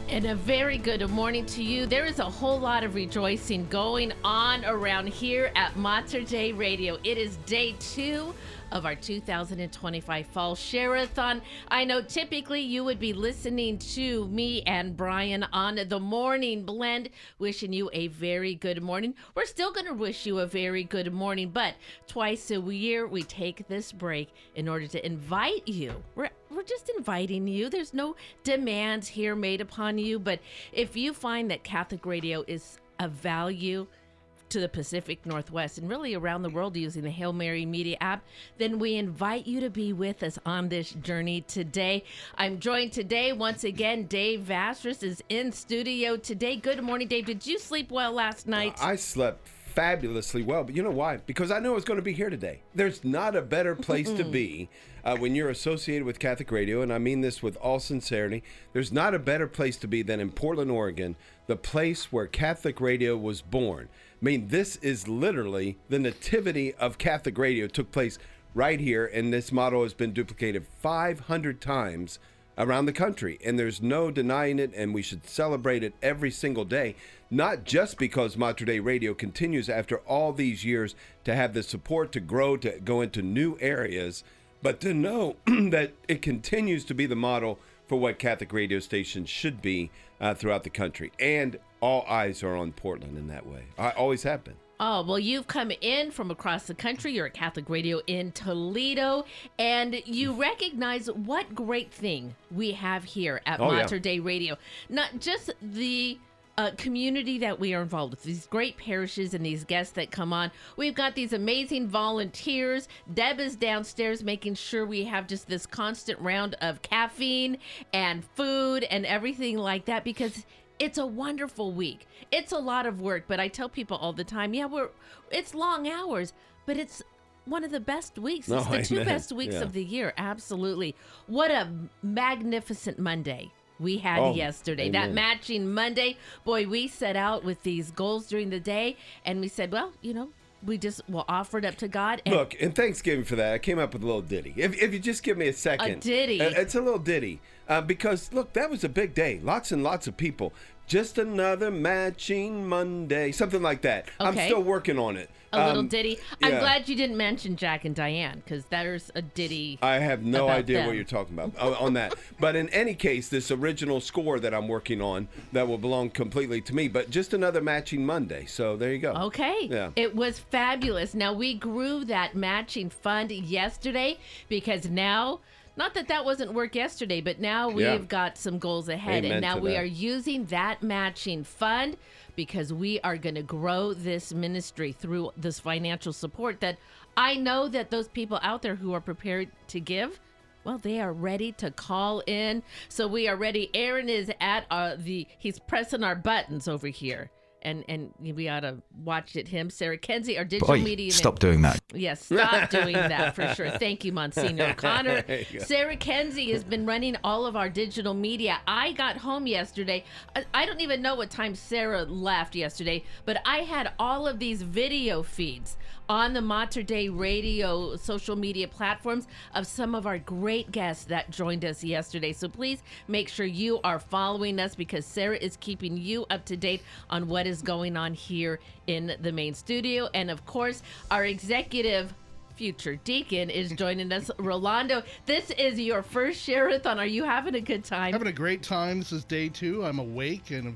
And a very good morning to you. There is a whole lot of rejoicing going on around here at Mater Dei Radio. It is day 2 of our 2025 Fall Share-a-thon. I know typically you would be listening to me and Brian on the Morning Blend, wishing you a very good morning. We're still going to wish you a very good morning, but twice a year we take this break in order to invite you. We're just inviting you. There's no demands here made upon you, but if you find that Catholic radio is of value to the Pacific Northwest and really around the world using the Hail Mary Media app, then we invite you to be with us on this journey today. I'm joined today, once again, Dave Vastris is in studio today. Good morning, Dave. Did you sleep well last night? I slept fabulously well, but you know why? Because I knew I was going to be here today. There's not a better place to be when you're associated with Catholic Radio, and I mean this with all sincerity. There's not a better place to be than in Portland, Oregon, the place where Catholic Radio was born. I mean, this is literally the nativity of Catholic Radio. It took place right here, and this motto has been duplicated 500 times around the country, and there's no denying it, and we should celebrate it every single day, not just because Mater Dei Radio continues after all these years to have the support to grow, to go into new areas, but to know that it continues to be the model for what Catholic radio stations should be throughout the country. And all eyes are on Portland in that way. I always have been. Oh, well, you've come in from across the country. You're at Catholic Radio in Toledo, and you recognize what great thing we have here at Mater Dei Radio. Not just the community that we are involved with, these great parishes and these guests that come on. We've got these amazing volunteers. Deb is downstairs making sure we have just this constant round of caffeine and food and everything like that, because it's a wonderful week. It's a lot of work, but I tell people all the time, it's long hours, but it's one of the best weeks. It's the two best weeks of the year. Absolutely. What a magnificent Monday we had yesterday. Amen. That matching Monday. Boy, we set out with these goals during the day, and we said, well, we'll offer it up to God. And look, and Thanksgiving for that, I came up with a little ditty. If you just give me a second. A ditty. It's a little ditty. Because, look, that was a big day. Lots and lots of people. Just another matching Monday. Something like that. Okay. I'm still working on it. A little ditty. I'm yeah. glad you didn't mention Jack and Diane, because there's a ditty. I have no about idea them. what you're talking about on that. But in any case, this original score that I'm working on, that will belong completely to me. But just another matching Monday. So there you go. Okay. Yeah. It was fabulous. Now, we grew that matching fund yesterday, because now, not that wasn't work yesterday, but now we've got some goals ahead. Amen and now to we that. are using that matching fund because we are going to grow this ministry through this financial support that I know that those people out there who are prepared to give, well, they are ready to call in. So we are ready. Aaron is at he's pressing our buttons over here. And we ought to watch it. Sarah Kenzie, our digital media. Stop doing that. Yes, stop doing that for sure. Thank you, Monsignor Connor. Sarah Kenzie has been running all of our digital media. I got home yesterday. I don't even know what time Sarah left yesterday, but I had all of these video feeds on the Mater Dei Radio social media platforms of some of our great guests that joined us yesterday. So please make sure you are following us, because Sarah is keeping you up to date on what is going on here in the main studio. And of course, our executive future deacon is joining us. Rolando, this is your first share-a-thon. Are you having a good time? Having a great time. This is day 2. I'm awake, and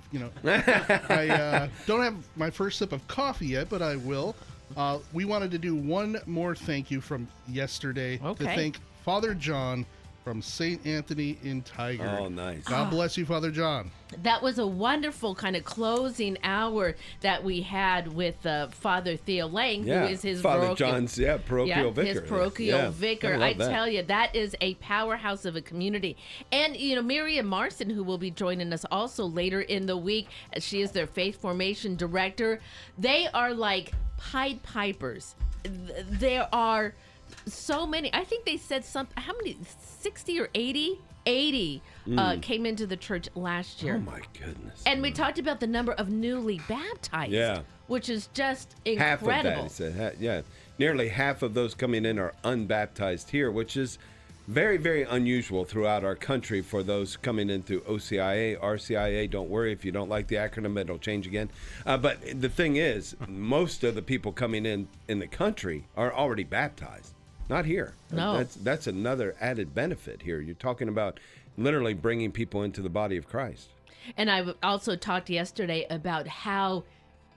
I don't have my first sip of coffee yet, but I will. We wanted to do one more thank you from yesterday to thank Father John from St. Anthony in Tigard. Oh, nice. God bless you, Father John. That was a wonderful kind of closing hour that we had with Father Theo Lang, who is his Father John's parochial vicar. His parochial vicar. I that. tell you, that is a powerhouse of a community. And, Miriam Marson, who will be joining us also later in the week, she is their faith formation director. They are like Pied Pipers. There are so many. I think they said how many, 60 or 80 came into the church last year. Oh my goodness. And we talked about the number of newly baptized, which is just incredible. Half of that, nearly half of those coming in are unbaptized here, which is Very, very unusual throughout our country for those coming in through OCIA, RCIA. Don't worry if you don't like the acronym, it'll change again. But the thing is, most of the people coming in the country are already baptized. Not here. No. That's another added benefit here. You're talking about literally bringing people into the body of Christ. And I also talked yesterday about how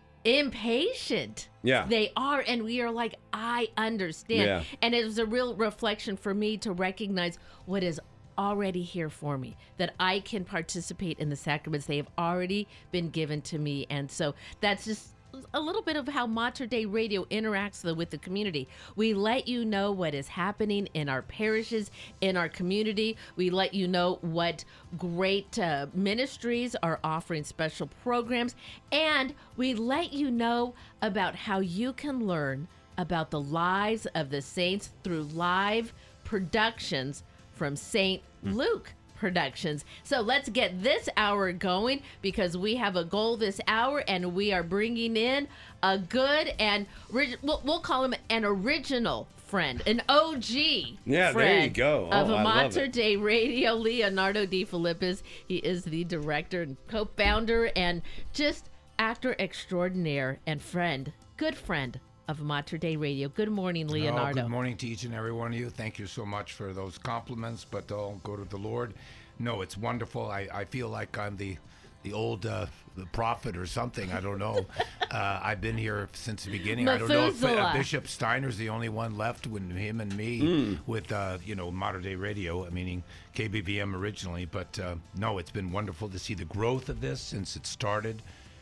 impatient they are, and we are like, I understand. And it was a real reflection for me to recognize what is already here for me, that I can participate in the sacraments. They have already been given to me. And so that's just a little bit of how Mater Dei Radio interacts with the community. We let you know what is happening in our parishes, in our community. We let you know what great ministries are offering special programs. And we let you know about how you can learn about the lives of the saints through live productions from St. Luke Productions. So let's get this hour going, because we have a goal this hour, and we are bringing in a good and we'll call him an original friend, an OG friend there you go. Of Mater Dei Radio, Leonardo De Filippis. He is the director and co-founder and just actor extraordinaire and good friend of Mater Dei Radio. Good morning, Leonardo. Good morning to each and every one of you. Thank you so much for those compliments, but I'll go to the Lord. No, it's wonderful. I feel like I'm the old the prophet or something. I don't know. I've been here since the beginning. Methuselah. I don't know if Bishop Steiner's the only one left with him and me with Mater Dei Radio, meaning KBVM originally. But no, it's been wonderful to see the growth of this since it started.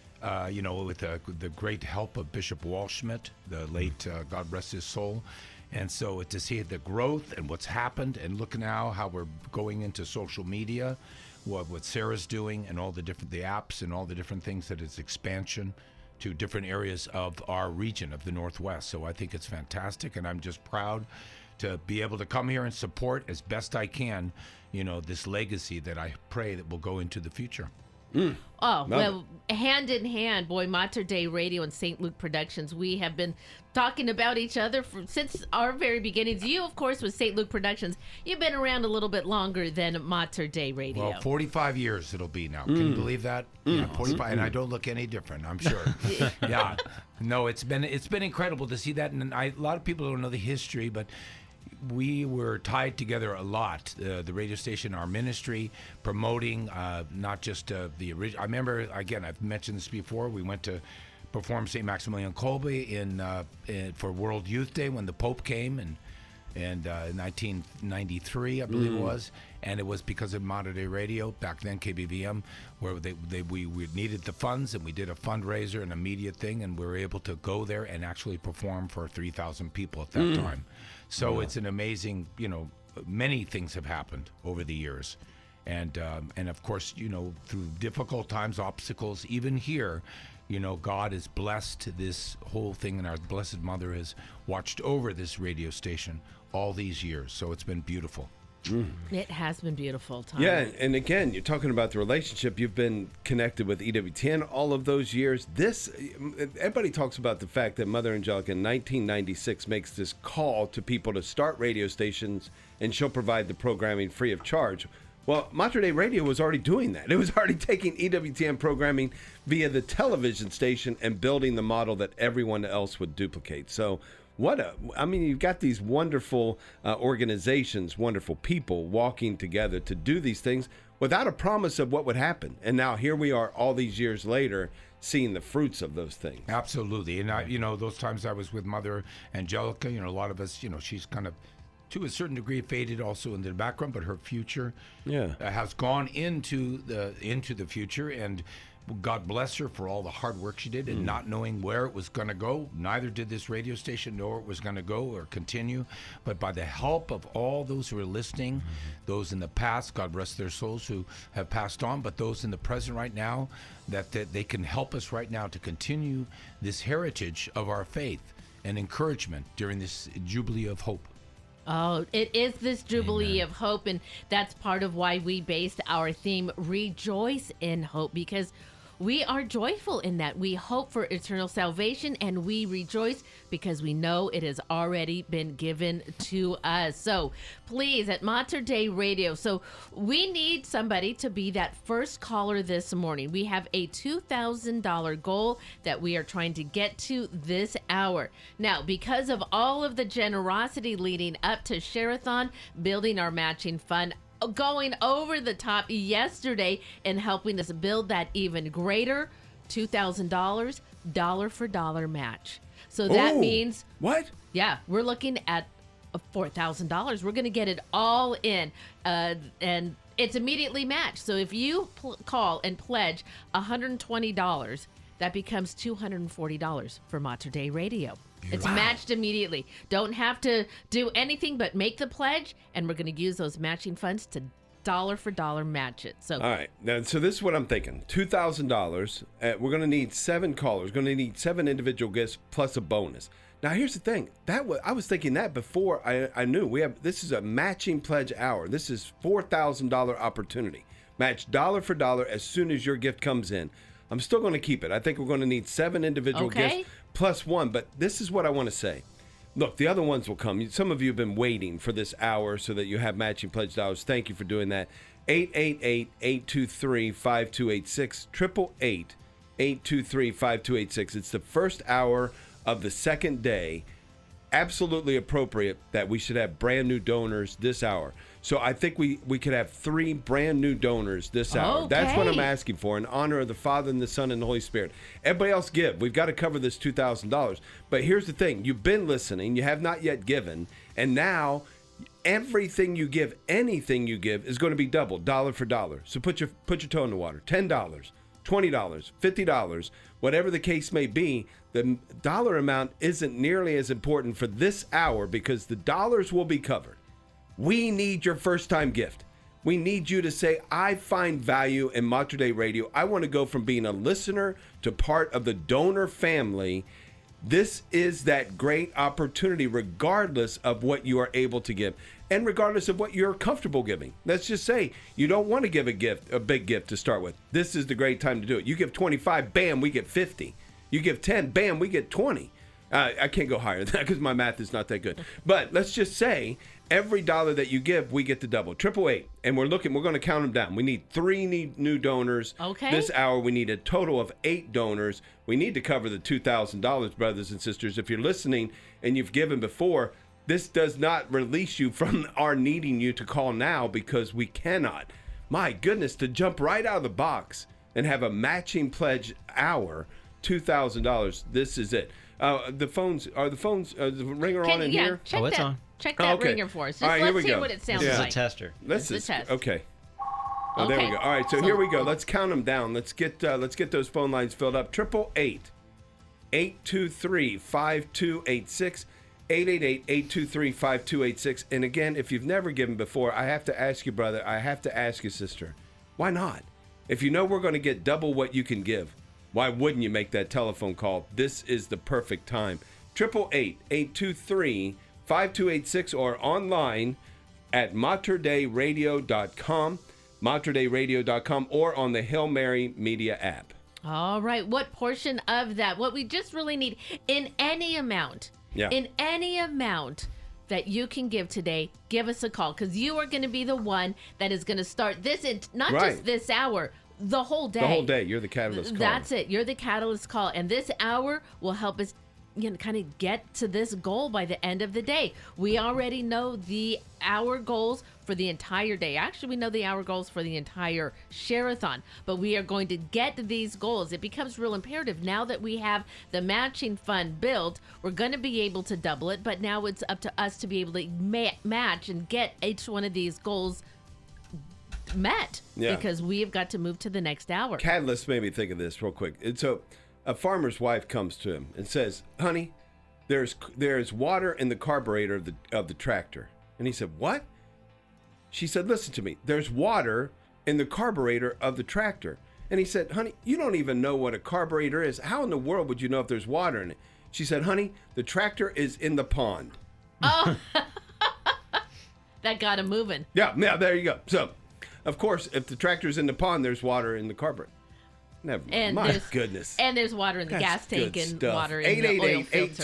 With the great help of Bishop Walschmidt, the late, God rest his soul. And so to see the growth and what's happened, and look now how we're going into social media, what Sarah's doing, and all the apps and all the different things, that is expansion to different areas of our region of the Northwest. So I think it's fantastic, and I'm just proud to be able to come here and support as best I can, this legacy that I pray that will go into the future. Well, hand in hand, boy, Mater Dei Radio and St. Luke Productions, we have been talking about each other since our very beginnings. You, of course, with St. Luke Productions, you've been around a little bit longer than Mater Dei Radio. Well, 45 years it'll be now. Can you believe that? Yeah, 45, and I don't look any different, I'm sure. Yeah. No, it's been incredible to see that, and a lot of people don't know the history, but we were tied together a lot, the radio station, our ministry, promoting not just the original. I remember, again, I've mentioned this before, we went to perform St. Maximilian Kolbe for World Youth Day when the Pope came, and in 1993, I believe it was, and it was because of Mater Dei Radio, back then KBVM, where we needed the funds, and we did a fundraiser, an immediate thing, and we were able to go there and actually perform for 3,000 people at that time. So it's an amazing, many things have happened over the years. And of course, through difficult times, obstacles, even here, God has blessed this whole thing, and our Blessed Mother has watched over this radio station all these years. So it's been beautiful. It has been beautiful, Tom. Yeah, and again, you're talking about the relationship. You've been connected with EWTN all of those years. Everybody talks about the fact that Mother Angelica in 1996 makes this call to people to start radio stations, and she'll provide the programming free of charge. Well, Mater Dei Radio was already doing that. It was already taking EWTN programming via the television station and building the model that everyone else would duplicate. So you've got these wonderful organizations, wonderful people walking together to do these things without a promise of what would happen. And now here we are all these years later seeing the fruits of those things. Absolutely. And those times I was with Mother Angelica, a lot of us, she's kind of, to a certain degree, faded also into the background, but her future has gone into the future, and God bless her for all the hard work she did, and not knowing where it was going to go. Neither did this radio station know where it was going to go or continue. But by the help of all those who are listening, those in the past, God rest their souls, who have passed on, but those in the present right now, that they can help us right now to continue this heritage of our faith and encouragement during this Jubilee of Hope. Oh, it is this Jubilee of Hope, and that's part of why we based our theme, Rejoice in Hope, because we are joyful in that. We hope for eternal salvation, and we rejoice because we know it has already been given to us. So please, at Mater Dei Radio, so we need somebody to be that first caller this morning. We have a $2,000 goal that we are trying to get to this hour. Now, because of all of the generosity leading up to Share-a-thon, building our matching fund, going over the top yesterday and helping us build that even greater $2,000 dollar for dollar match. So that means what? Yeah, we're looking at $4,000. We're going to get it all in, and it's immediately matched. So if you call and pledge $120, that becomes $240 for Mater Dei Radio. It's matched immediately. Don't have to do anything but make the pledge, and we're going to use those matching funds to dollar for dollar match it. So all right, now so this is what I'm thinking: $2,000. We're going to need 7 callers. We're going to need 7 individual gifts plus a bonus. Now here's the thing: I was thinking that before I knew this is a matching pledge hour. This is $4,000 opportunity, match dollar for dollar as soon as your gift comes in. I'm still going to keep it. I think we're going to need 7 individual gifts plus 1. But this is what I want to say. Look, the other ones will come. Some of you have been waiting for this hour so that you have matching pledge dollars. Thank you for doing that. 888-823-5286. 888-823-5286. It's the first hour of the second day. Absolutely appropriate that we should have brand new donors this hour. So I think we could have 3 brand new donors this hour. Okay. That's what I'm asking for, in honor of the Father and the Son and the Holy Spirit. Everybody else give. We've got to cover this $2,000. But here's the thing. You've been listening. You have not yet given. And now everything you give, anything you give, is going to be doubled, dollar for dollar. So put your toe in the water. $10, $20, $50, whatever the case may be. The dollar amount isn't nearly as important for this hour because the dollars will be covered. We need your first time gift. We need you to say, I find value in Mater Dei Radio. I want to go from being a listener to part of the donor family. This is that great opportunity, regardless of what you are able to give and regardless of what you're comfortable giving. Let's just say you don't want to give a big gift to start with. This is the great time to do it. You give 25, bam, we get 50. You give 10, bam, we get 20. I can't go higher than that because my math is not that good. But let's just say every dollar that you give, we get to double. 888. And we're going to count them down. We need 3 new donors. Okay. This hour, we need a total of 8 donors. We need to cover the $2,000, brothers and sisters. If you're listening and you've given before, this does not release you from our needing you to call now because we cannot. My goodness, to jump right out of the box and have a matching pledge hour, $2,000. This is it. The ringer on in here? Check it's that, on. Check that ringer for us. Just let's hear what it sounds This like. is a tester. This is a test. Okay. Oh, there we go. All right, so here we go. Let's count them down. Let's get those phone lines filled up. 888-823-5286. 888-823-5286. And again, if you've never given before, I have to ask you, brother. I have to ask you, sister. Why not? If you know we're going to get double what you can give, why wouldn't you make that telephone call? This is the perfect time. 888-823-5286 or online at materdeiradio.com, materdeiradio.com, or on the Hail Mary Media app. All right. What portion of that? What we just really need in any amount. Yeah. In any amount that you can give today, give us a call because you are going to be the one that is going to start this, not just this hour, the whole day. The whole day. You're the catalyst call. That's it. You're the catalyst call. And this hour will help us kind of get to this goal by the end of the day. We already know the hour goals for the entire day. Actually, we know the hour goals for the entire Share-a-thon, but we are going to get to these goals. It becomes real imperative now that we have the matching fund built. We're going to be able to double it, but now it's up to us to be able to match and get each one of these goals met because we have got to move to the next hour. Catalyst made me think of this real quick. And so a farmer's wife comes to him and says, honey, there's water in the carburetor of the tractor. And he said, what? She said, listen to me. There's water in the carburetor of the tractor. And he said, honey, you don't even know what a carburetor is. How in the world would you know if there's water in it? She said, honey, the tractor is in the pond. Oh, that got him moving. Yeah, there you go. So, of course, if the tractor's in the pond, there's water in the carburetor. Never mind. And My there's- goodness. And there's water in the gas tank Good and stuff. water in the oil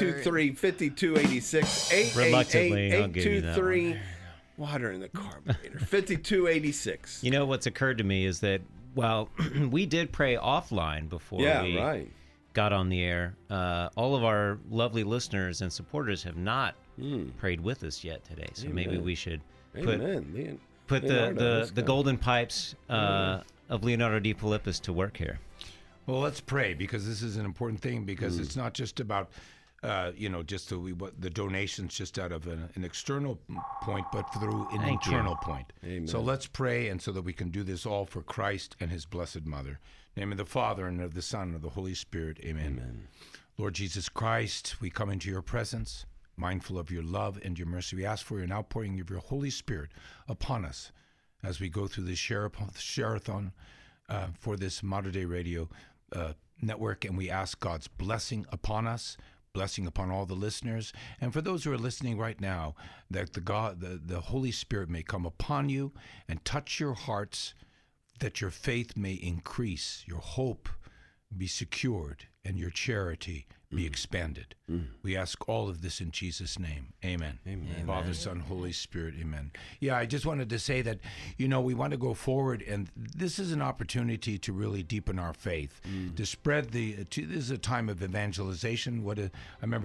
888-823-5286. Reluctantly, I'll give you that one. 888-823. Water in the carburetor. 5286. You know, what's occurred to me is that, well, we did pray offline before we right. got on the air. All of our lovely listeners and supporters have not prayed with us yet today. So maybe we should put Leonardo, the golden pipes of Leonardo D. Philippus to work here. Well, let's pray, because this is an important thing, because it's not just about, just the donations just out of an external point, but through an Thank internal you. point. Amen. So let's pray, and so that we can do this all for Christ and his blessed mother. In the name of the Father, and of the Son, and of the Holy Spirit. Amen. Lord Jesus Christ, we come into your presence, mindful of your love and your mercy. We ask for an outpouring of your Holy Spirit upon us as we go through this share-a-thon for this Modern Day Radio network, and we ask God's blessing upon us, blessing upon all the listeners, and for those who are listening right now, that the Holy Spirit may come upon you and touch your hearts, that your faith may increase, your hope be secured, and your charity be expanded. We ask all of this in Jesus' name. Amen. Amen. Father, Son, Holy Spirit. Amen. Yeah, I just wanted to say that, we want to go forward, and this is an opportunity to really deepen our faith, to spread this is a time of evangelization. I remember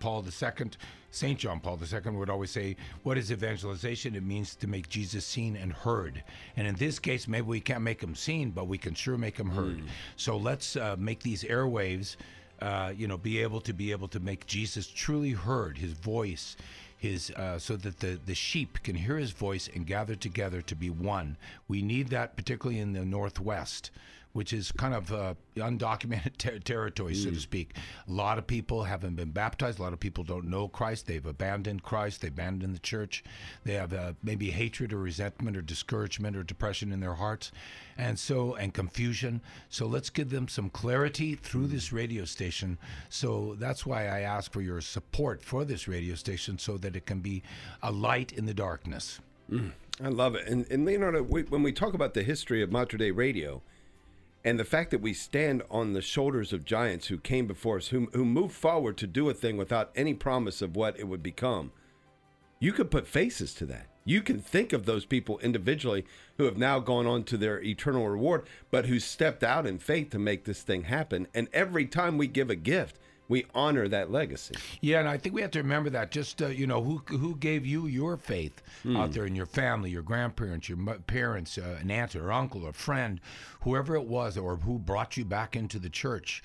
St. John Paul II would always say, what is evangelization? It means to make Jesus seen and heard. And in this case, maybe we can't make him seen, but we can sure make him heard. So let's make these airwaves be able to make Jesus truly heard, his voice, so that the sheep can hear his voice and gather together to be one. We need that, particularly in the Northwest, which is kind of undocumented territory, so to speak. A lot of people haven't been baptized. A lot of people don't know Christ. They've abandoned Christ. They've abandoned the church. They have maybe hatred or resentment or discouragement or depression in their hearts, and confusion. So let's give them some clarity through this radio station. So that's why I ask for your support for this radio station, so that it can be a light in the darkness. I love it. And Leonardo, when we talk about the history of Mater Dei Radio, and the fact that we stand on the shoulders of giants who came before us, who moved forward to do a thing without any promise of what it would become, you could put faces to that. You can think of those people individually who have now gone on to their eternal reward, but who stepped out in faith to make this thing happen. And every time we give a gift, we honor that legacy. Yeah, and I think we have to remember that. Just who gave you your faith out there in your family, your grandparents, your parents, an aunt or uncle or friend, whoever it was, or who brought you back into the church,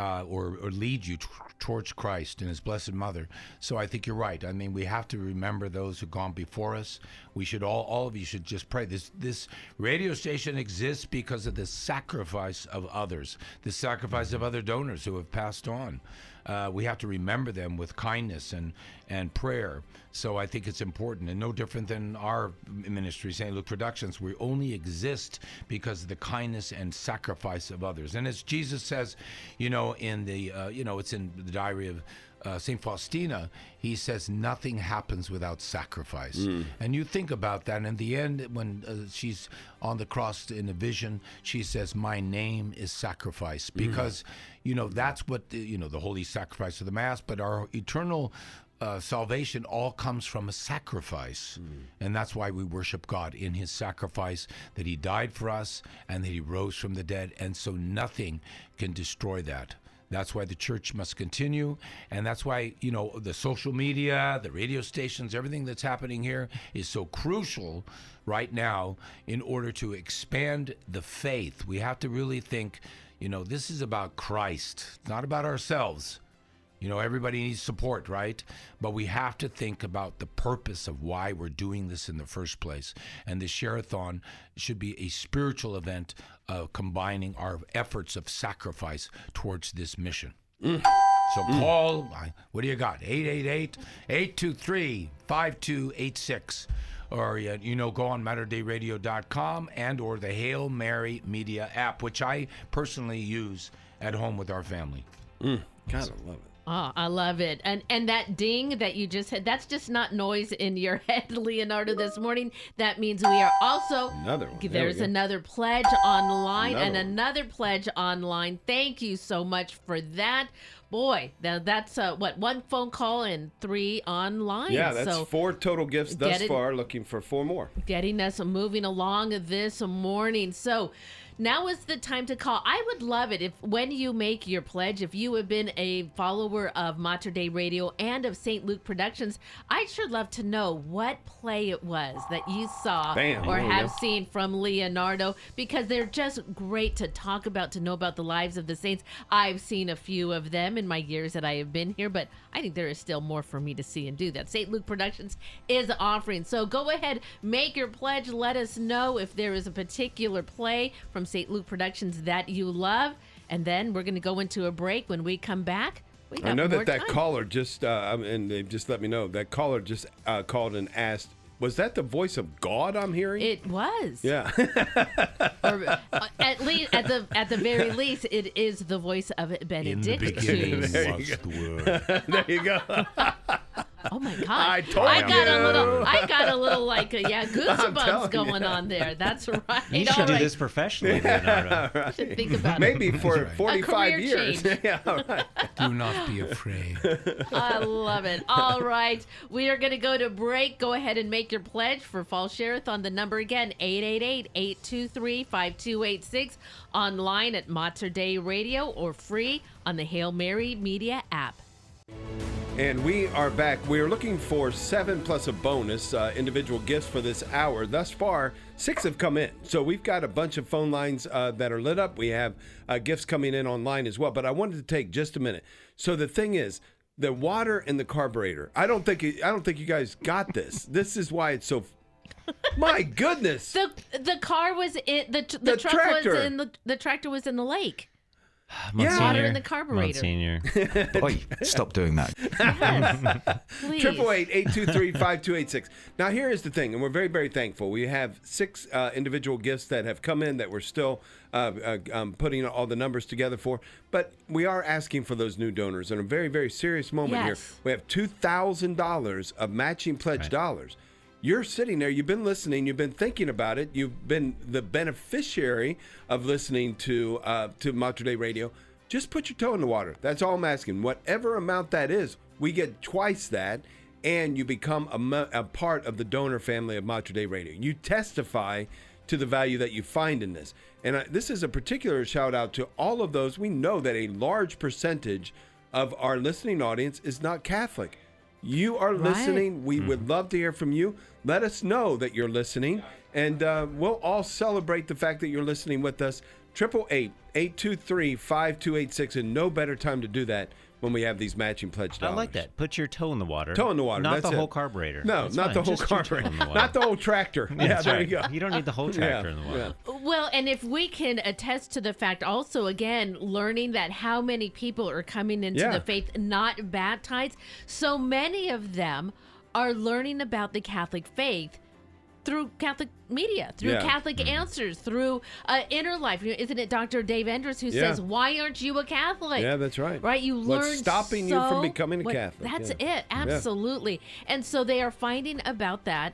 or lead you towards Christ and his blessed mother. So I think you're right. I mean, we have to remember those who've gone before us. We should all of you should just pray. This radio station exists because of the sacrifice of others, the sacrifice of other donors who have passed on. We have to remember them with kindness and prayer. So I think it's important, and no different than our ministry, St. Luke Productions. We only exist because of the kindness and sacrifice of others. And as Jesus says, in the it's in the diary of St. Faustina, he says nothing happens without sacrifice. And you think about that. And in the end, when she's on the cross in a vision, she says, my name is sacrifice. Because, that's what, the holy sacrifice of the Mass, but our eternal salvation all comes from a sacrifice. And that's why we worship God in his sacrifice, that he died for us and that he rose from the dead. And so nothing can destroy that. That's why the church must continue, and that's why, the social media, the radio stations, everything that's happening here is so crucial right now in order to expand the faith. We have to really think, this is about Christ, it's not about ourselves. Everybody needs support, right? But we have to think about the purpose of why we're doing this in the first place. And the Share-a-thon should be a spiritual event combining our efforts of sacrifice towards this mission. So call, what do you got? 888-823-5286. Or, go on MatterDayRadio.com and or the Hail Mary Media app, which I personally use at home with our family. Gotta love it. Oh, I love it. And that ding that you just had, that's just not noise in your head, Leonardo, this morning. That means we are also, Another one. There there's we go. another pledge online and Another one. another pledge online. Thank you so much for that. Boy, now that's what, 1 phone call and 3 online. Yeah, that's so 4 total gifts get thus it- far. Looking for 4 more. getting us moving along this morning. So now is the time to call. I would love it if when you make your pledge, if you have been a follower of Mater Dei Radio and of St. Luke Productions, I'd sure love to know what play it was that you saw Bam, or there you have go. seen from Leonardo, because they're just great to talk about, to know about the lives of the saints. I've seen a few of them in my years that I have been here, but I think there is still more for me to see and do that St. Luke Productions is offering. So go ahead, make your pledge. Let us know if there is a particular play from St. Luke Productions that you love. And then we're going to go into a break. When we come back, we got I know more that time. caller just, and they just let me know, that caller just called and asked, was that the voice of God I'm hearing? It was. Yeah. Or, at least, at the very least, it is the voice of In the beginning Benedictus. There you was the word. There you go. Oh my God! I told I got you. I got a little like goosebumps telling going you. on there. That's right. You should All do right. this professionally, Leonardo. You should think about it. Maybe for right. 45 career years. change. Yeah, all right. Do not be afraid. I love it. All right. We are going to go to break. Go ahead and make your pledge for Fall Share-a-thon. The number again, 888-823-5286. Online at Mater Dei Radio or free on the Hail Mary Media app. And we are back. We are looking for 7 plus a bonus individual gifts for this hour. Thus far, 6 have come in. So we've got a bunch of phone lines that are lit up. We have gifts coming in online as well. But I wanted to take just a minute. So the thing is, the water in the carburetor. I don't think you guys got this. This is why it's so. My goodness. The car was in the truck tractor. was in the tractor was in the lake. Monsignor, Water in the carburetor. Monsignor. Boy, stop doing that. Yes. Please. 888-823-5286. Now, here is the thing, and we're very, very thankful. We have 6 individual gifts that have come in that we're still putting all the numbers together for. But we are asking for those new donors in a very, very serious moment here. Yes. We have $2,000 of matching pledge dollars. You're sitting there, you've been listening, you've been thinking about it, you've been the beneficiary of listening to Mater Dei Radio. Just put your toe in the water. That's all I'm asking. Whatever amount that is, we get twice that, and you become a part of the donor family of Mater Dei Radio. You testify to the value that you find in this. And this is a particular shout out to all of those. We know that a large percentage of our listening audience is not Catholic. You are listening. We would love to hear from you. Let us know that you're listening, and we'll all celebrate the fact that you're listening with us. 888-823-5286, and no better time to do that when we have these matching pledge I dollars. like that. Put your toe in the water. Toe in the water. Not That's the whole it. carburetor. No, That's not fine. the whole Just your toe carburetor. in the water. Not the whole tractor. Yeah, That's there right. you go. You don't need the whole tractor in the water. Well, and if we can attest to the fact also, again, learning that how many people are coming into Yeah. the faith not baptized, so many of them are learning about the Catholic faith through Catholic media, through Yeah. Catholic Answers, through Inner Life. Isn't it Dr. Dave Enders who Yeah. says, why aren't you a Catholic? Yeah, that's right. Right? You learn What's stopping you from becoming a Catholic? That's Yeah. it. Absolutely. And so they are finding out about that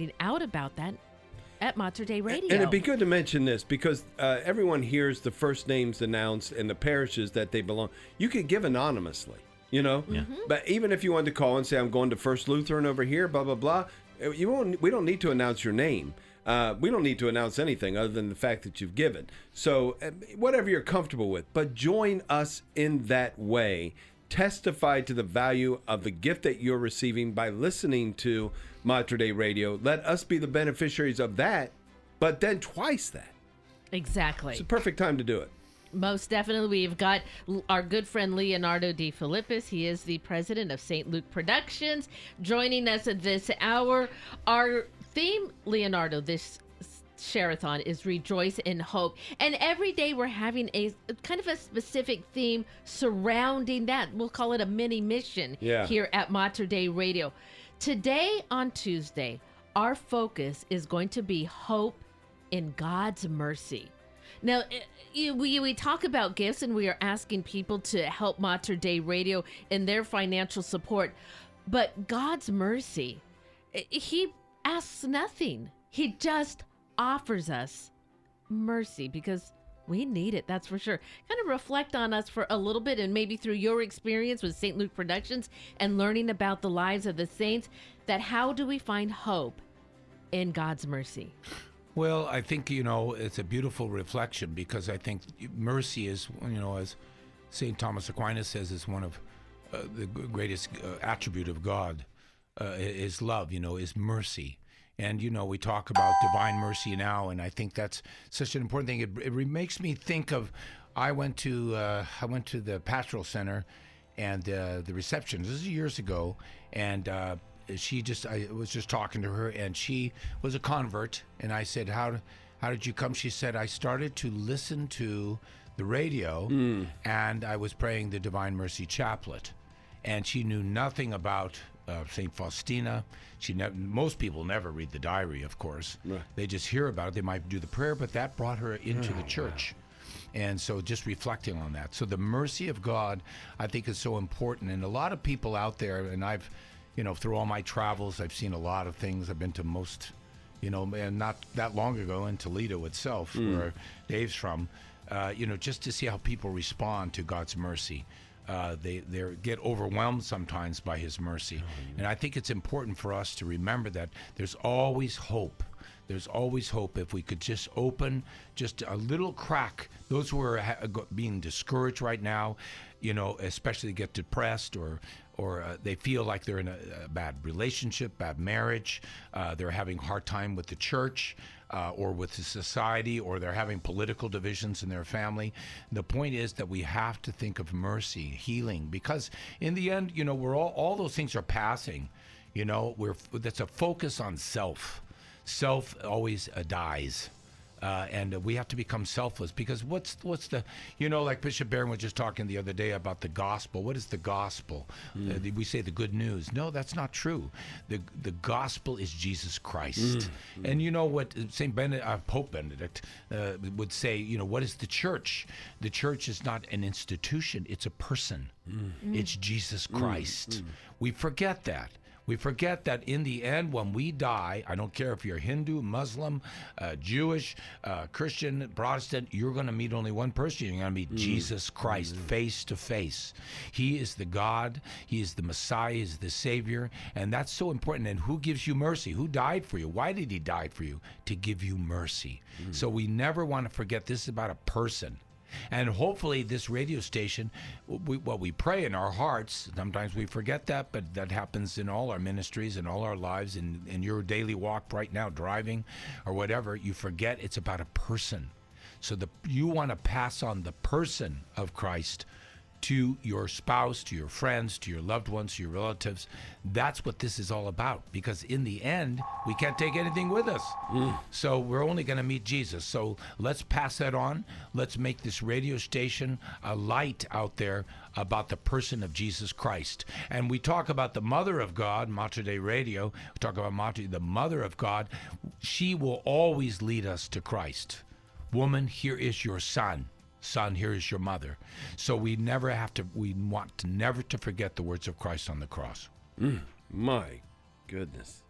at Mater Dei Radio. And it'd be good to mention this because everyone hears the first names announced and the parishes that they belong. You could give anonymously, you know? But even if you wanted to call and say, I'm going to First Lutheran over here, blah, blah, blah, we don't need to announce your name. We don't need to announce anything other than the fact that you've given. So whatever you're comfortable with, but join us in that way. Testify to the value of the gift that you're receiving by listening to Mater Dei Radio. Let us be the beneficiaries of that, but then twice that. Exactly. It's a perfect time to do it. Most definitely. We've got our good friend Leonardo De Filippis. He is the president of St. Luke Productions, joining us at this hour. Our theme, Leonardo, this Share-a-thon is Rejoice in Hope. And every day we're having a kind of a specific theme surrounding that. We'll call it a mini mission here at Mater Dei Radio. Today on Tuesday, our focus is going to be hope in God's mercy. Now, we talk about gifts, and we are asking people to help Mater Dei Radio in their financial support. But God's mercy, He asks nothing. He just offers us mercy because we need it, that's for sure. Kind of reflect on us for a little bit, and maybe through your experience with St. Luke Productions and learning about the lives of the saints, that how do we find hope in God's mercy? Well, I think, it's a beautiful reflection, because I think mercy is, as St. Thomas Aquinas says, is one of the greatest attribute of God, is love, is mercy. And, we talk about divine mercy now, and I think that's such an important thing. It makes me think of, I went to the pastoral center and the reception. This is years ago, and I was just talking to her, and she was a convert, and I said, how did you come? She said, I started to listen to the radio, and I was praying the Divine Mercy Chaplet, and she knew nothing about St. Faustina. Most people never read the diary, of course. Right. They just hear about it. They might do the prayer, but that brought her into the church. And so just reflecting on that. So the mercy of God, I think, is so important. And a lot of people out there, and I've, through all my travels, I've seen a lot of things. I've been to most, and not that long ago in Toledo itself, where Dave's from, just to see how people respond to God's mercy. They get overwhelmed sometimes by His mercy. And I think it's important for us to remember that there's always hope. There's always hope if we could just open just a little crack. Those who are being discouraged right now, especially get depressed or they feel like they're in a bad relationship, bad marriage, they're having a hard time with the church, or with the society, or they're having political divisions in their family. The point is that we have to think of mercy, healing, because in the end, we're all those things are passing. That's a focus on self. Self always dies. And we have to become selfless, because what's the, like Bishop Barron was just talking the other day about the gospel. What is the gospel? We say the good news. No, that's not true. The gospel is Jesus Christ. And you know what Pope Benedict would say, what is the church? The church is not an institution, it's a person. It's Jesus Christ. We forget that. We forget that in the end, when we die, I don't care if you're Hindu, Muslim, Jewish, Christian, Protestant, you're going to meet only one person. You're going to meet Jesus Christ face to face. He is the God. He is the Messiah. He is the Savior. And that's so important. And who gives you mercy? Who died for you? Why did He die for you? To give you mercy. So we never want to forget this is about a person. And hopefully this radio station, we pray in our hearts. Sometimes we forget that, but that happens in all our ministries and all our lives, in your daily walk right now, driving or whatever. You forget it's about a person. So you want to pass on the person of Christ to your spouse, to your friends, to your loved ones, to your relatives. That's what this is all about, because in the end, we can't take anything with us. So we're only going to meet Jesus. So let's pass that on. Let's make this radio station a light out there about the person of Jesus Christ. And we talk about the Mother of God, Mater Dei Radio. We talk about the Mother of God. She will always lead us to Christ. Woman, here is your son. Son, here is your mother. So we want to never forget the words of Christ on the cross. My goodness.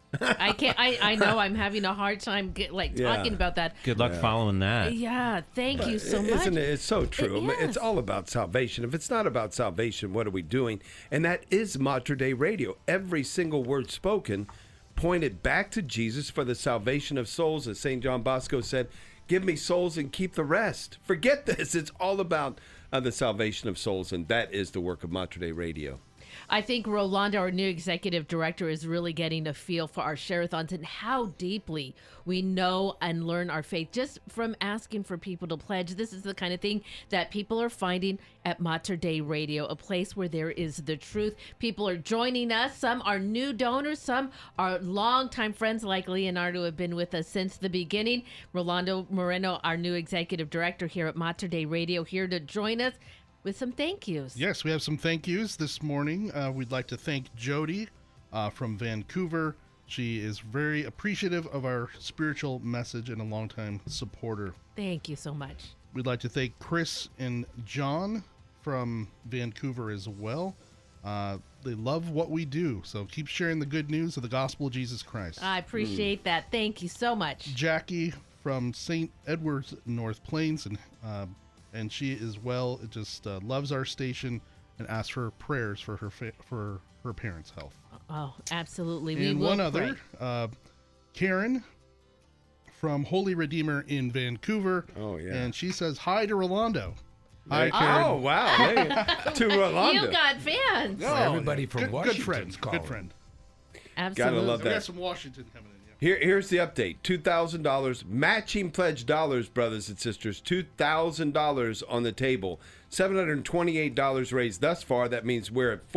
I know I'm having a hard time talking about that. Good luck following that. Yeah, thank you so much. Isn't it? It's so true. It's all about salvation. If it's not about salvation, what are we doing? And that is Mater Dei Radio. Every single word spoken pointed back to Jesus for the salvation of souls, as St. John Bosco said. Give me souls and keep the rest. Forget this. It's all about the salvation of souls, and that is the work of Mater Dei Radio. I think Rolando, our new executive director, is really getting a feel for our share-a-thons and how deeply we know and learn our faith just from asking for people to pledge. This is the kind of thing that people are finding at Mater Dei Radio, a place where there is the truth. People are joining us. Some are new donors. Some are longtime friends like Leonardo, have been with us since the beginning. Rolando Moreno, our new executive director here at Mater Dei Radio, here to join us with some thank yous. Yes, we have some thank yous this morning. We'd like to thank Jody from Vancouver. She is very appreciative of our spiritual message and a longtime supporter. Thank you so much. We'd like to thank Chris and John from Vancouver as well. They love what we do, so keep sharing the good news of the gospel of Jesus Christ. I appreciate that. Thank you so much. Jackie from St. Edward's, North Plains, and she as well just loves our station and asks for prayers for her parents' health. Oh, absolutely. And we will one pray. other, Karen from Holy Redeemer in Vancouver. Oh, yeah. And she says hi to Rolando. Hi, Karen. Oh, wow. Hey, to Rolando. You got fans. Oh, Everybody from good Washington's friend. calling. Good friend. Absolutely. Gotta love We that. got some Washington coming in. Yeah. Here's the update. $2,000 matching pledge dollars, brothers and sisters. $2,000 on the table. $728 raised thus far. That means we're at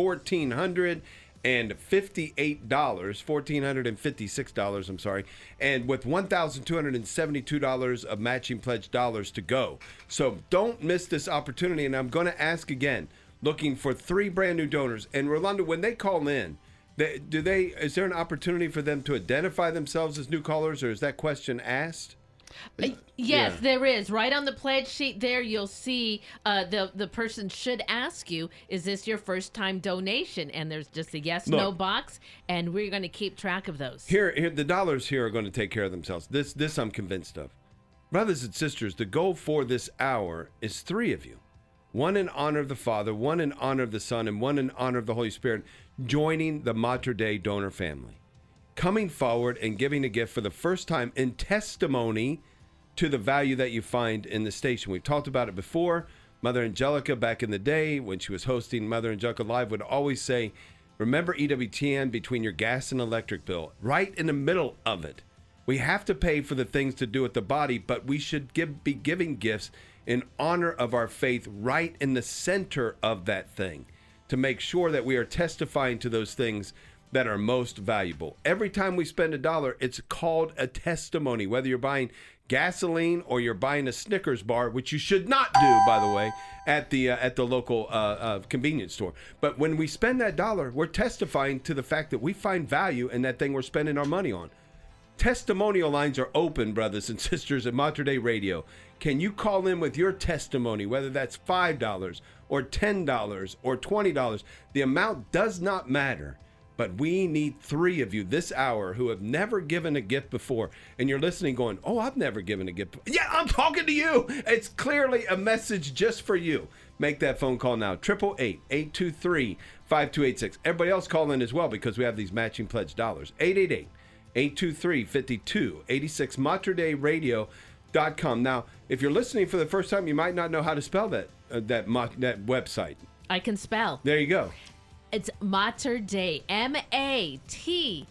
$1,456, I'm sorry, and with $1,272 of matching pledge dollars to go. So don't miss this opportunity, and I'm going to ask again, looking for 3 brand new donors. And Rolando, when they call in, is there an opportunity for them to identify themselves as new callers, or is that question asked? Yes, there is. Right on the pledge sheet there, you'll see the person should ask you, is this your first time donation? And there's just a yes, no box, and we're going to keep track of those. Here, the dollars here are going to take care of themselves. This I'm convinced of. Brothers and sisters, the goal for this hour is 3 of you. One in honor of the Father, one in honor of the Son, and one in honor of the Holy Spirit, joining the Mater Dei donor family. Coming forward and giving a gift for the first time in testimony to the value that you find in the station. We've talked about it before. Mother Angelica, back in the day when she was hosting Mother Angelica Live, would always say, remember EWTN between your gas and electric bill, right in the middle of it. We have to pay for the things to do with the body, but we should be giving gifts in honor of our faith right in the center of that thing to make sure that we are testifying to those things that are most valuable. Every time we spend $1, it's called a testimony, whether you're buying gasoline or you're buying a Snickers bar, which you should not do, by the way, at the local convenience store. But when we spend that $1, we're testifying to the fact that we find value in that thing we're spending our money on. Testimonial lines are open, brothers and sisters, at Mater Dei Radio. Can you call in with your testimony, whether that's $5 or $10 or $20? The amount does not matter. But we need 3 of you this hour who have never given a gift before. And you're listening going, oh, I've never given a gift. Yeah, I'm talking to you. It's clearly a message just for you. Make that phone call now. 888-823-5286. Everybody else call in as well because we have these matching pledge dollars. 888-823-5286. MaterDeiRadio.com. Now, if you're listening for the first time, you might not know how to spell that website. I can spell. There you go. It's Mater Dei, MaterDei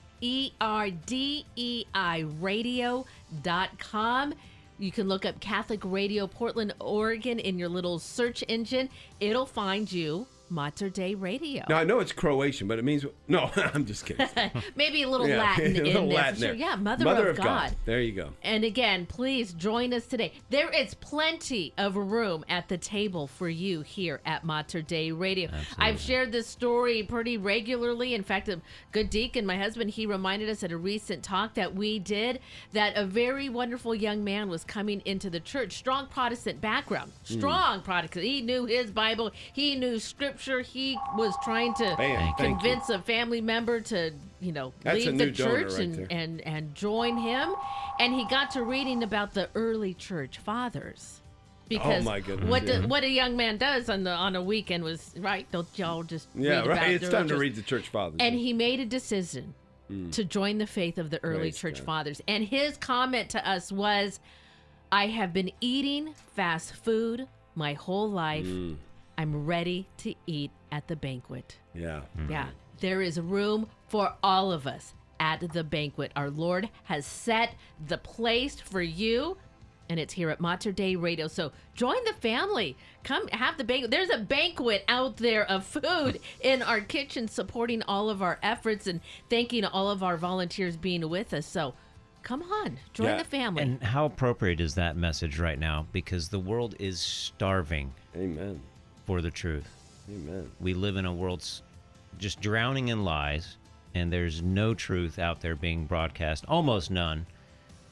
radio.com. You can look up Catholic Radio Portland, Oregon in your little search engine. It'll find you, Mater Dei Radio. Now, I know it's Croatian, but it means... No, I'm just kidding. Maybe a little Latin a little in there. Latin For sure. there. Yeah, Mother of God. There you go. And again, please join us today. There is plenty of room at the table for you here at Mater Dei Radio. Absolutely. I've shared this story pretty regularly. In fact, a good deacon, my husband, he reminded us at a recent talk that we did that a very wonderful young man was coming into the church. Strong Protestant background. Strong Protestant. He knew his Bible. He knew Scripture. He was trying to Thank you. convince a family member to, That's a leave new the donor church right there. and join him. And he got to reading about the early church fathers. Because my goodness, what a young man does on a weekend was, right, don't y'all just Yeah, read right. about It's the time early to church. read the church fathers. And he made a decision to join the faith of the early Praise church God. fathers. And his comment to us was, I have been eating fast food my whole life. I'm ready to eat at the banquet. Yeah. Yeah, there is room for all of us at the banquet. Our Lord has set the place for you, and it's here at Mater Dei Radio. So join the family. Come have the banquet. There's a banquet out there of food in our kitchen supporting all of our efforts and thanking all of our volunteers being with us. So come on, join Yeah. the family. And how appropriate is that message right now? Because the world is starving Amen. for the truth. Amen. We live in a world just drowning in lies, and there's no truth out there being broadcast, almost none.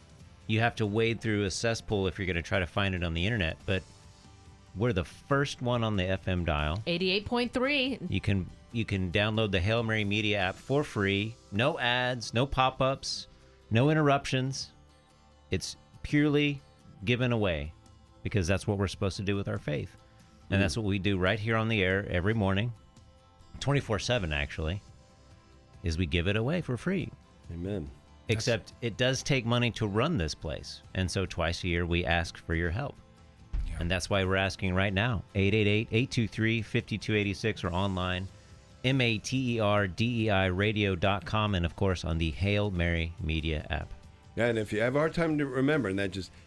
You have to wade through a cesspool if you're going to try to find it on the internet. But we're the first one on the FM dial. 88.3. You can download the Hail Mary Media app for free. No ads, no pop-ups, no interruptions. It's purely given away because that's what we're supposed to do with our faith. And that's what we do right here on the air every morning, 24/7 actually, is we give it away for free. Amen. Except it does take money to run this place. And so twice a year we ask for your help. Yeah. And that's why we're asking right now, 888-823-5286 or online, MATERDEI radio.com, and of course on the Hail Mary Media app. And if you have a hard time to remember, and that just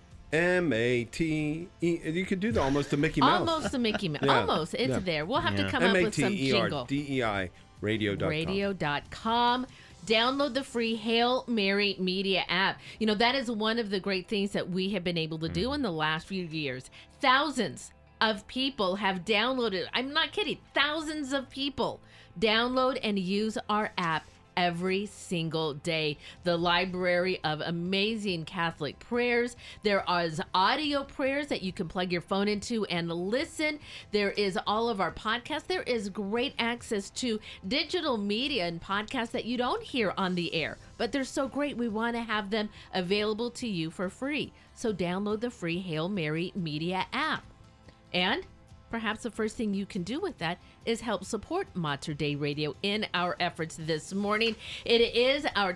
MATE, you could do almost the Mickey Mouse. Almost the Mickey Mouse. Yeah. Almost. It's there. We'll have to come up with some jingle. MATERDEI radio.com. Radio.com. Download the free Hail Mary Media app. You know, that is one of the great things that we have been able to do in the last few years. Thousands of people have downloaded. I'm not kidding. Thousands of people download and use our app every single day. The library of amazing Catholic prayers. There is audio prayers that you can plug your phone into and listen. There is all of our podcasts. There is great access to digital media and podcasts that you don't hear on the air, but they're so great. We want to have them available to you for free. So download the free Hail Mary Media app. And perhaps the first thing you can do with that is help support Mater Dei Radio in our efforts this morning. It is our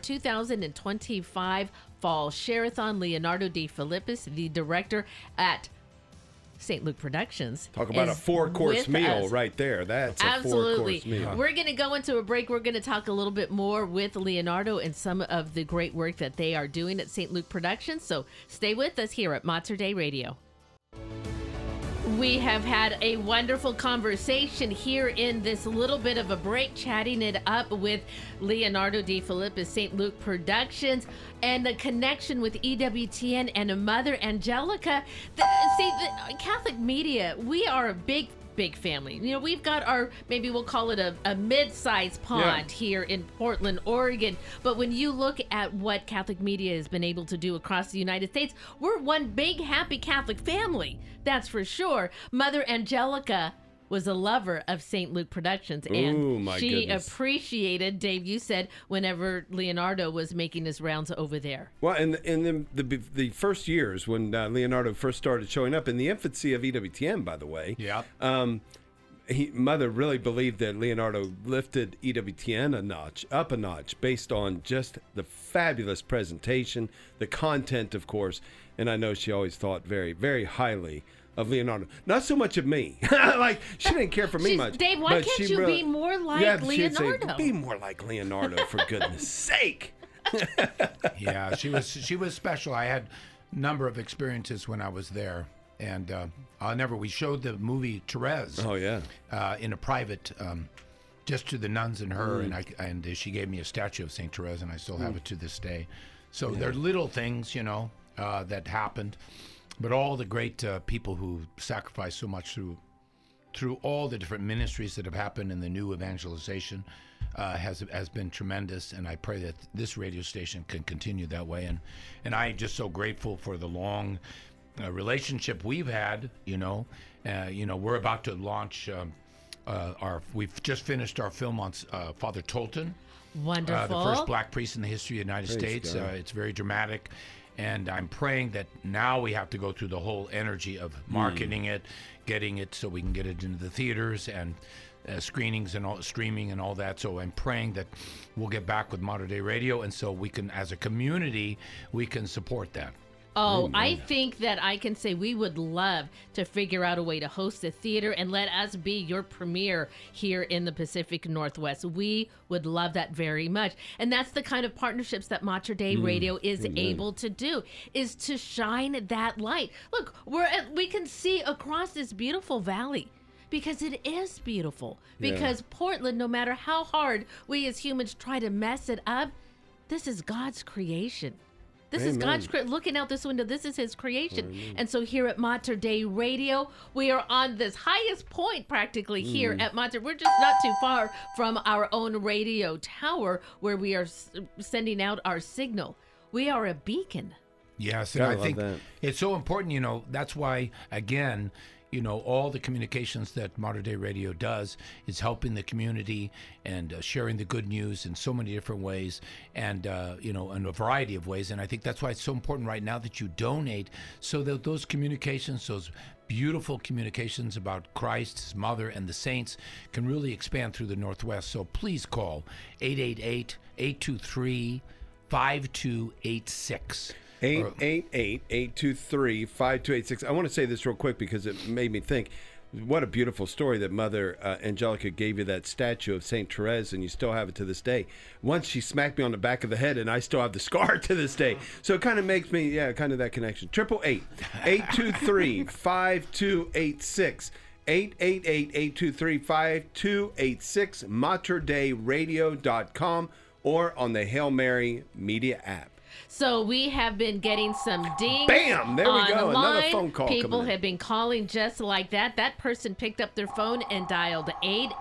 2025 Fall Share-a-thon. Leonardo De Filippis, the director at St. Luke Productions. Talk about a 4-course meal us. Right there. That's Absolutely. A 4-course meal. We're going to go into a break. We're going to talk a little bit more with Leonardo and some of the great work that they are doing at St. Luke Productions. So stay with us here at Mater Dei Radio. We have had a wonderful conversation here in this little bit of a break, chatting it up with Leonardo De Filippis, St. Luke Productions, and the connection with EWTN and Mother Angelica. The Catholic media, we are a big family. You know, we've got our, maybe we'll call it a mid-sized pond here in Portland, Oregon. But when you look at what Catholic media has been able to do across the United States, we're one big, happy Catholic family. That's for sure. Mother Angelica was a lover of St. Luke Productions, and she appreciated, Dave, you said, whenever Leonardo was making his rounds over there. Well, in the first years when Leonardo first started showing up, in the infancy of EWTN, by the way, Mother really believed that Leonardo lifted EWTN up a notch based on just the fabulous presentation, the content, of course, and I know she always thought very, very highly of Leonardo. Not so much of me. Like, she didn't care for me much. Dave, why can't you be more like Leonardo? Be more like Leonardo, for goodness sake. Yeah, she was special. I had a number of experiences when I was there. And we showed the movie Therese. Oh, yeah. In a private, just to the nuns and her. And she gave me a statue of St. Therese, and I still have it to this day. So there are little things, that happened. But all the great people who sacrificed so much through all the different ministries that have happened in the new evangelization has been tremendous, and I pray that this radio station can continue that way. And I'm just so grateful for the long relationship we've had. We're about to launch we've just finished our film on Father Tolton. Wonderful. The first black priest in the history of the United States. It's very dramatic. And I'm praying that now we have to go through the whole energy of marketing it, getting it so we can get it into the theaters and screenings and all, streaming and all that. So I'm praying that we'll get back with Mater Dei Radio, and so we can, as a community, we can support that. Oh, I think that I can say we would love to figure out a way to host a theater and let us be your premiere here in the Pacific Northwest. We would love that very much. And that's the kind of partnerships that Mater Dei Radio is able to do, is to shine that light. Look, we can see across this beautiful valley, because it is beautiful. Because Portland, no matter how hard we as humans try to mess it up, this is God's creation. This is God's looking out this window. This is his creation. And so here at Mater Dei Radio, we are on this highest point practically here at Mater. We're just not too far from our own radio tower where we are sending out our signal. We are a beacon Yes, and Gotta I love think that. it's so important, that's why, again, all the communications that Modern Day Radio does is helping the community and sharing the good news in so many different ways and, in a variety of ways. And I think that's why it's so important right now that you donate so that those communications, those beautiful communications about Christ, His Mother, and the saints can really expand through the Northwest. So please call 888-823-5286. 888-823-5286. I want to say this real quick because it made me think. What a beautiful story that Mother Angelica gave you that statue of Saint Therese, and you still have it to this day. Once she smacked me on the back of the head, and I still have the scar to this day. So it kind of makes me, kind of that connection. 888-823-5286. 888-823-5286. MaterDayRadio.com or on the Hail Mary Media app. So we have been getting some dings. Bam! There we on go. the Another line. phone call People coming in. have been calling just like that. That person picked up their phone and dialed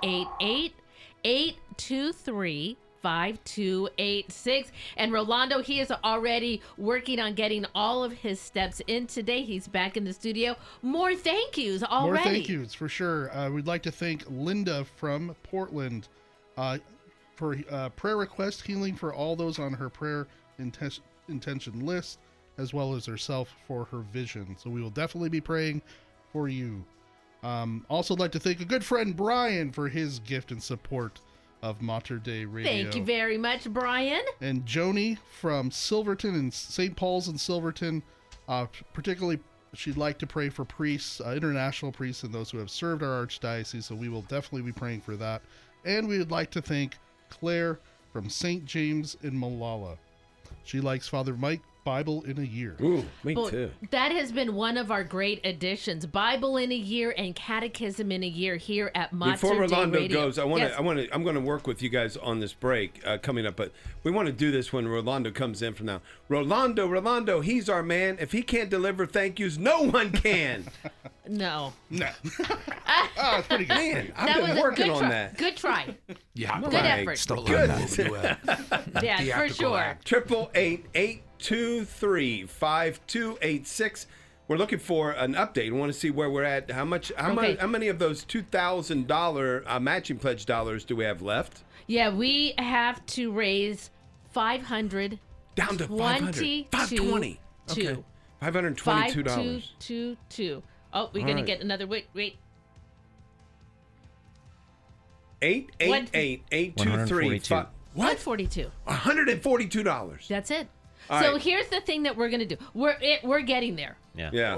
888-823-5286. And Rolando, he is already working on getting all of his steps in today. He's back in the studio. More thank yous already. More thank yous, for sure. We'd like to thank Linda from Portland for prayer request, healing for all those on her prayer intention list, as well as herself for her vision. So we will definitely be praying for you. Also like to thank a good friend Brian for his gift and support of Mater Dei Radio. Thank you very much, Brian. And Joni from Silverton and St. Paul's in Silverton, particularly she'd like to pray for priests, international priests, and those who have served our archdiocese. So we will definitely be praying for that. And we would like to thank Claire from St. James in Malala. She likes Father Mike, Bible in a Year. Ooh, me Well, too. that has been one of our great additions. Bible in a year and Catechism in a year here at Mater Before Dei Rolando Radio. goes, I'm going to work with you guys on this break coming up, but we want to do this when Rolando comes in from now. Rolando, he's our man. If he can't deliver thank yous, no one can. No. No. Oh, it's pretty good. Man, That I've was been a working good on try. that. Good try. Yeah, Good My effort. Stop goodness. doing that. Yeah, for Theatrical sure. act. 888-823-5286. We're looking for an update. We want to see where we're at. How many of those $2,000 matching pledge dollars do we have left? Yeah, we have to raise $500. Down to 500. 520. Okay. $522. 5222. Oh, we're going to right. get another. Wait. 888-823. What? 142. $142. That's it. All So right. here's the thing that we're going to do. We're getting there. Yeah. Yeah.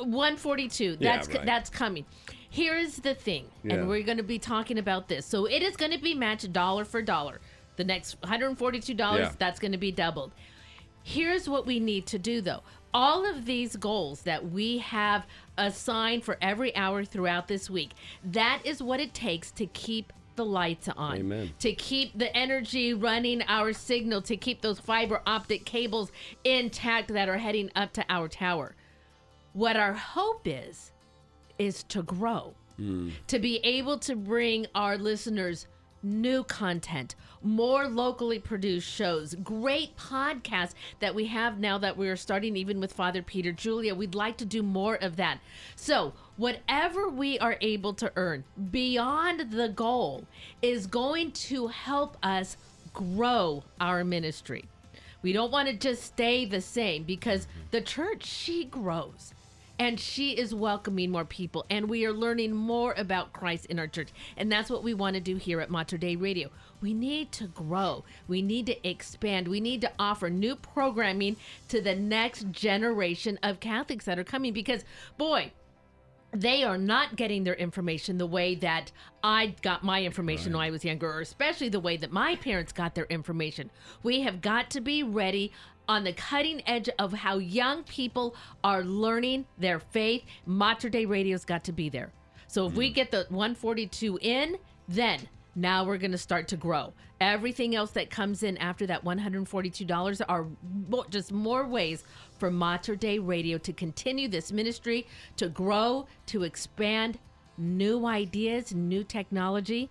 142. Yeah, That's right. that's coming. Here's the thing, Yeah. and we're going to be talking about this. So it is going to be matched dollar for dollar. The next $142, Yeah. that's going to be doubled. Here's what we need to do, though. All of these goals that we have assigned for every hour throughout this week, that is what it takes to keep the lights on. Amen. To keep the energy running, our signal, to keep those fiber optic cables intact that are heading up to our tower. What our hope is to grow, to be able to bring our listeners new content, more locally produced shows, great podcasts that we have now that we're starting even with Father Peter Julia. We'd like to do more of that. So whatever we are able to earn beyond the goal is going to help us grow our ministry. We don't want to just stay the same because the church, she grows. And she is welcoming more people, and we are learning more about Christ in our church. And that's what we want to do here at Mater Dei Radio. We need to grow. We need to expand. We need to offer new programming to the next generation of Catholics that are coming because, boy, they are not getting their information the way that I got my information when I was younger, or especially the way that my parents got their information. We have got to be ready on the cutting edge of how young people are learning their faith. Mater Dei Radio's got to be there. So if we get the 142 in, then now we're going to start to grow. Everything else that comes in after that $142 are just more ways for Mater Dei Radio to continue this ministry, to grow, to expand new ideas, new technology.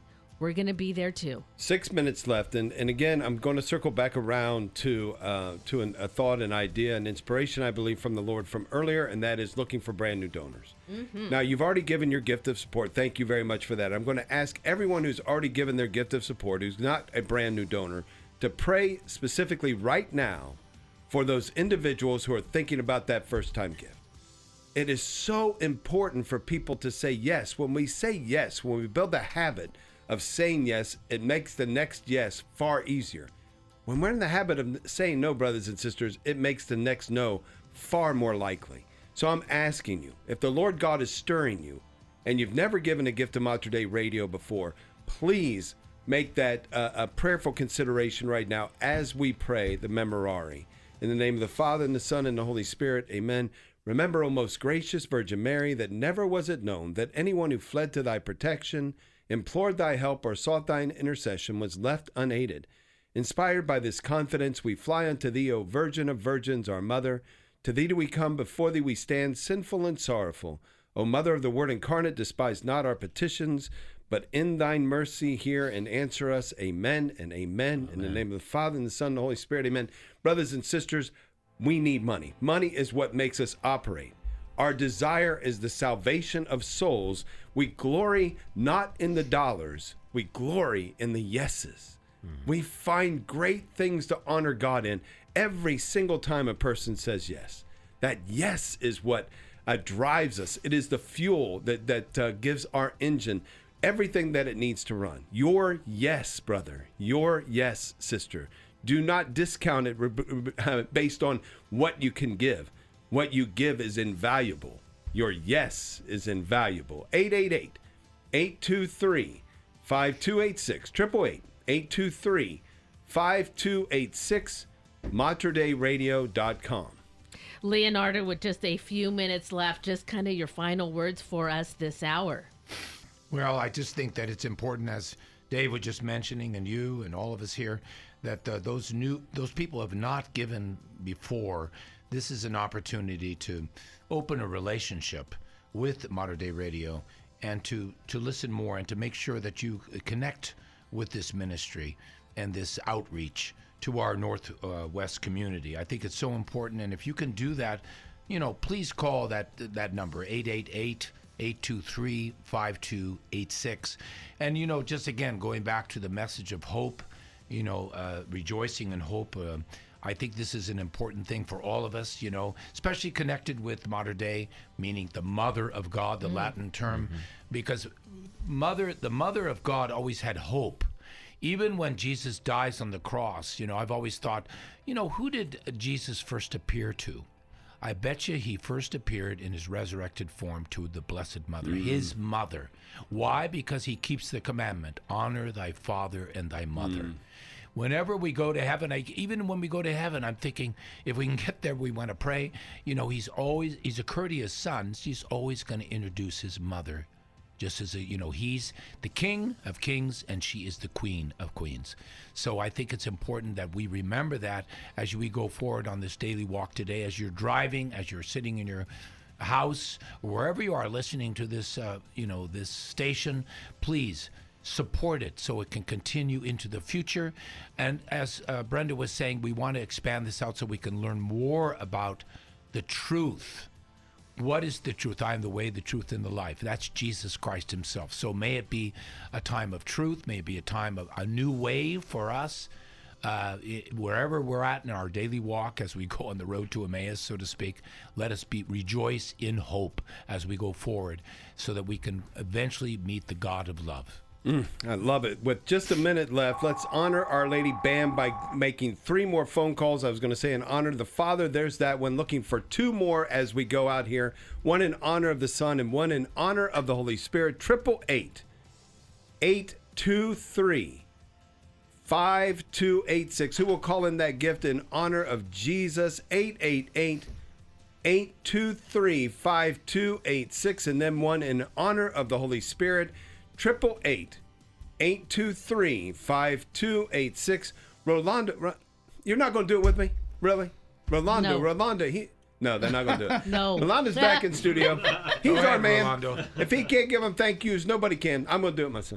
we're going to be there too. 6 minutes left, and again, I'm going to circle back around to a thought, an idea, an inspiration I believe from the Lord from earlier, and that is looking for brand new donors. Now, you've already given your gift of support. Thank you very much for that. I'm going to ask everyone who's already given their gift of support, who's not a brand new donor, to pray specifically right now for those individuals who are thinking about that first time gift. It is so important for people to say yes. When we say yes, when we build a habit of saying yes, it makes the next yes far easier. When we're in the habit of saying no, brothers and sisters, it makes the next no far more likely. So I'm asking you, if the Lord God is stirring you and you've never given a gift to Mater Dei Radio before, please make that a prayerful consideration right now as we pray the Memorare. In the name of the Father, and the Son, and the Holy Spirit, amen. Remember, O most gracious Virgin Mary, that never was it known that anyone who fled to thy protection, implored thy help, or sought thine intercession was left unaided. Inspired by this confidence, we fly unto thee, O Virgin of Virgins, our Mother. To thee do we come, before thee we stand, sinful and sorrowful. O Mother of the Word incarnate, despise not our petitions, but in thine mercy hear and answer us. Amen and amen. In the name of the Father, and the Son, and the Holy Spirit, amen. Brothers and sisters, we need money. Money is what makes us operate. Our desire is the salvation of souls. We glory not in the dollars. We glory in the yeses. We find great things to honor God in every single time a person says yes. That yes is what drives us. It is the fuel that gives our engine everything that it needs to run. Your yes, brother. Your yes, sister. Do not discount it based on what you can give. What you give is invaluable. Your yes is invaluable. 888-823-5286. 888-823-5286. MaterDeiRadio.com. Leonardo, with just a few minutes left, just kind of your final words for us this hour. Well, I just think that it's important, as Dave was just mentioning, and you and all of us here, that those people have not given before. This is an opportunity to open a relationship with Mater Dei Radio and to listen more and to make sure that you connect with this ministry and this outreach to our Northwest community. I think it's so important, and if you can do that, please call that number, 888-823-5286. And, just again, going back to the message of hope, rejoicing in hope, I think this is an important thing for all of us, especially connected with Mater Dei, meaning the Mother of God, the Latin term, because the Mother of God always had hope. Even when Jesus dies on the cross, I've always thought, who did Jesus first appear to? I bet you he first appeared in his resurrected form to the Blessed Mother, his mother. Why? Because he keeps the commandment, honor thy father and thy mother. Whenever we go to heaven, even when we go to heaven, I'm thinking, if we can get there, we want to pray. He's a courteous son. He's always going to introduce his mother. Just as he's the King of Kings and she is the Queen of Queens. So I think it's important that we remember that as we go forward on this daily walk today, as you're driving, as you're sitting in your house, wherever you are listening to this, this station, please support it so it can continue into the future. And as Brenda was saying, we want to expand this out so we can learn more about the truth. What is the truth? I am the way, the truth, and the life. That's Jesus Christ himself. So may it be a time of truth. May it be a time of a new way for us, wherever we're at in our daily walk as we go on the road to Emmaus, so to speak. Let us rejoice in hope as we go forward so that we can eventually meet the God of love. I love it. With just a minute left, let's honor Our Lady Bam by making 3 more phone calls. I was going to say in honor of the Father. There's that one. Looking for 2 more as we go out here. 1 in honor of the Son and 1 in honor of the Holy Spirit. 888-823-5286. Who will call in that gift in honor of Jesus? 888-823-5286. And then 1 in honor of the Holy Spirit. 888-823-5286. Rolando, you're not going to do it with me? Really? Rolando, no, they're not going to do it. No. Rolando's back in studio. He's our man. Rolando. If he can't give him thank yous, nobody can. I'm going to do it myself.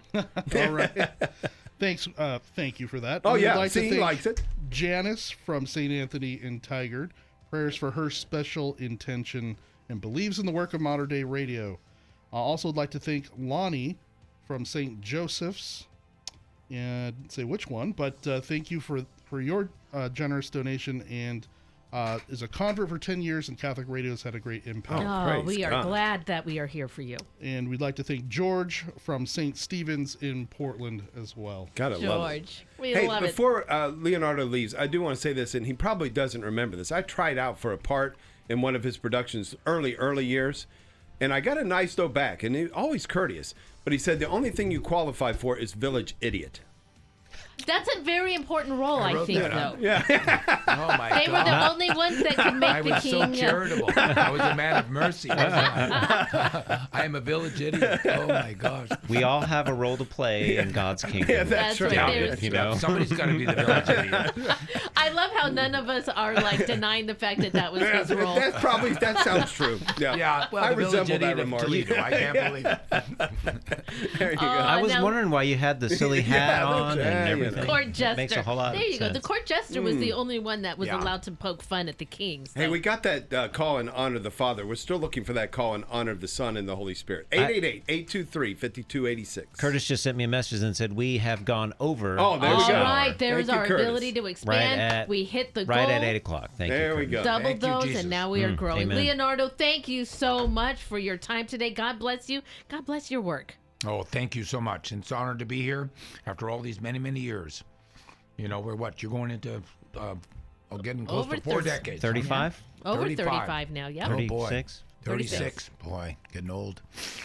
All right. Thanks. Thank you for that. Oh, We'd yeah. like to See, he thank likes it. Janice from St. Anthony in Tigard. Prayers for her special intention and believes in the work of Modern Day Radio. I also would like to thank Lonnie from St. Joseph's. And say which one, but thank you for your generous donation, and is a convert for 10 years, and Catholic Radio has had a great impact. Oh, praise we are God. glad that we are here for you. And we'd like to thank George from St. Stephen's in Portland as well. Gotta love it. George, we Hey, love it. before Leonardo leaves, I do want to say this, and he probably doesn't remember this. I tried out for a part in one of his productions early years, and I got a nice note back, and he always courteous. But he said the only thing you qualify for is village idiot. That's a very important role, I wrote think, that though. Yeah. Oh my They were the only ones that could make I the was king. so charitable. I was a man of mercy. Wasn't I? I am a village idiot. Oh my gosh. We all have a role to play in God's kingdom. Yeah, that's That's right. right. Yeah, There's- You know? somebody's got to be the village idiot. I love how none of us are like denying the fact that that was Yeah, his role. that sounds true. Yeah, Yeah, well, I the village resemble that idiot of remark. Toledo. I can't believe it. There you go. I was now- wondering why you had the silly hat on yeah, and you know. everything. Court jester. Makes a whole lot there you of go. The sense. court jester was the only one that was Yeah. allowed to poke fun at the king. So. Hey, we got that call in honor of the Father. We're still looking for that call in honor of the Son and the Holy Spirit. 888-823-5286. Curtis just sent me a message and said we have gone over. Oh, there we All go. right, there's Thank you, our Curtis. ability to expand. We hit the right goal. at 8 o'clock. Thank There you. we Curtis. go. Double Thank you, those, Jesus. and now we are growing. amen. Leonardo, thank you so much for your time today. God bless you. God bless your work. Oh, thank you so much. It's an honor to be here after all these many, many years. You know, we're what? You're going into getting close Over to 4 30. decades. 35? Over 35. 35 now, yeah. Oh, boy. 36? 36. Boy, getting old.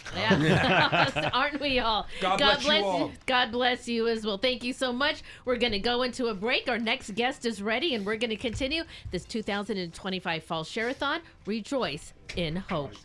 Yeah. Aren't we all? God bless you all. God bless you as well. Thank you so much. We're going to go into a break. Our next guest is ready, and we're going to continue this 2025 Fall Share-a-thon. Rejoice in Hope.